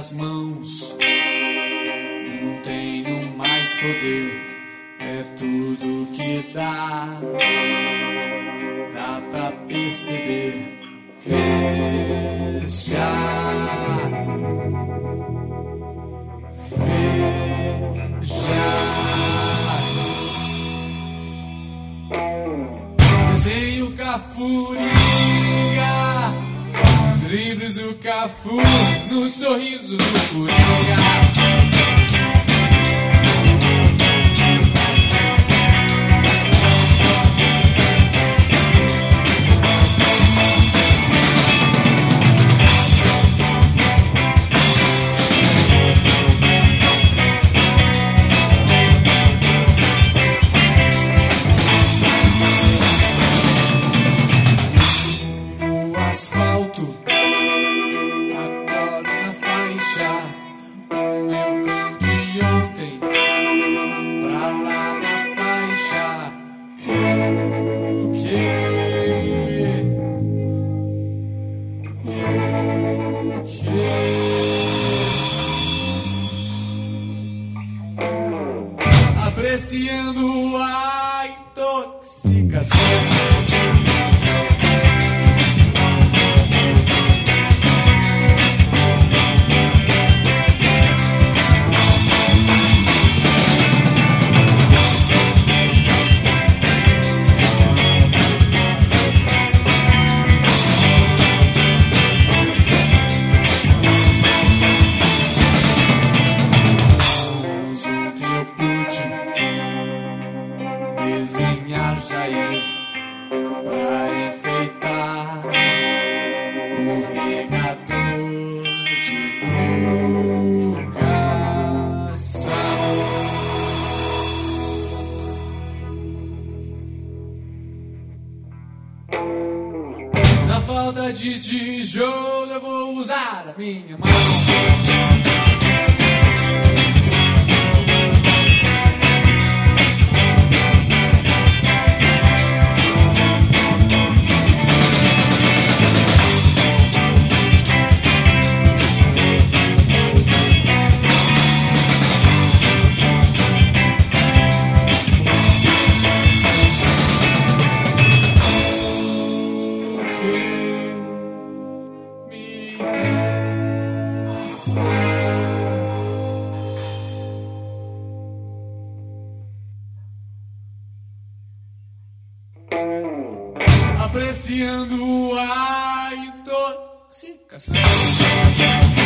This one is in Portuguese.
as mãos, não tenho mais poder, é tudo que dá pra perceber. Veja, desenho Cafuriga, dribles do Cafu no sorriso do Coringa. Apreciando a intoxicação. Desenhar Jair pra enfeitar o regador de educação. Na falta de tijolo eu vou usar a minha mão. Apreciando a intoxicação.